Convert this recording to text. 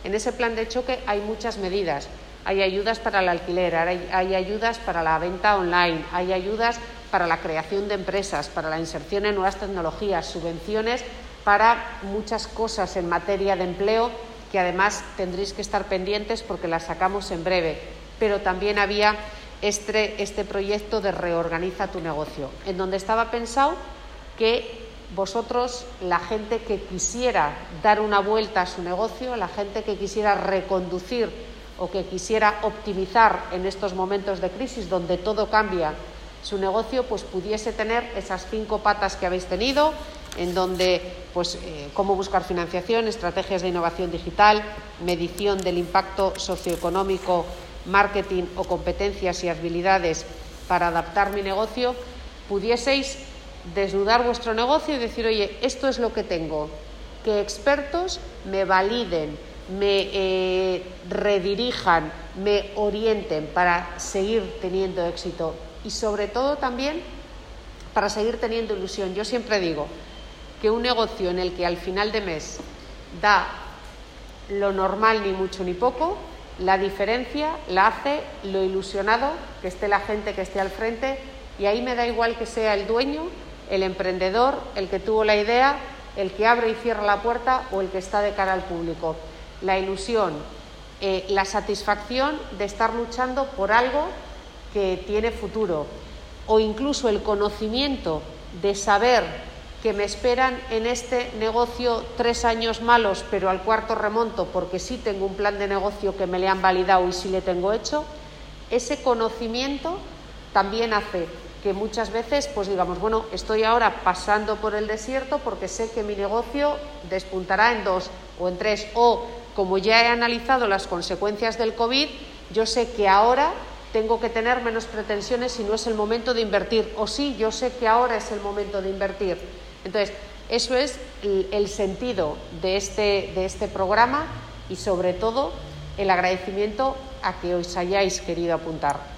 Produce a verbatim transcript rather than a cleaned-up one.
En ese plan de choque hay muchas medidas. Hay ayudas para el alquiler, hay, hay ayudas para la venta online, hay ayudas para la creación de empresas, para la inserción en nuevas tecnologías, subvenciones para muchas cosas en materia de empleo que además tendréis que estar pendientes porque las sacamos en breve. Pero también había este, este proyecto de Reorganiza tu negocio, en donde estaba pensado que vosotros, la gente que quisiera dar una vuelta a su negocio, la gente que quisiera reconducir o que quisiera optimizar en estos momentos de crisis donde todo cambia su negocio, pues pudiese tener esas cinco patas que habéis tenido, en donde pues eh, cómo buscar financiación, estrategias de innovación digital, medición del impacto socioeconómico, marketing o competencias y habilidades para adaptar mi negocio, pudieseis desnudar vuestro negocio y decir, oye, esto es lo que tengo, que expertos me validen, me eh, redirijan, me orienten para seguir teniendo éxito y sobre todo también para seguir teniendo ilusión. Yo siempre digo que un negocio en el que al final de mes da lo normal ni mucho ni poco, la diferencia la hace lo ilusionado que esté la gente que esté al frente, y ahí me da igual que sea el dueño, el emprendedor, el que tuvo la idea, el que abre y cierra la puerta o el que está de cara al público. La ilusión, eh, la satisfacción de estar luchando por algo que tiene futuro, o incluso el conocimiento de saber que me esperan en este negocio tres años malos, pero al cuarto remonto porque sí tengo un plan de negocio que me le han validado y sí le tengo hecho. Ese conocimiento también hace que muchas veces pues digamos, bueno, estoy ahora pasando por el desierto porque sé que mi negocio despuntará en dos o en tres, o como ya he analizado las consecuencias del COVID, yo sé que ahora tengo que tener menos pretensiones si no es el momento de invertir, o sí, yo sé que ahora es el momento de invertir. Entonces, eso es el, el sentido de este, de este programa y sobre todo el agradecimiento a que os hayáis querido apuntar.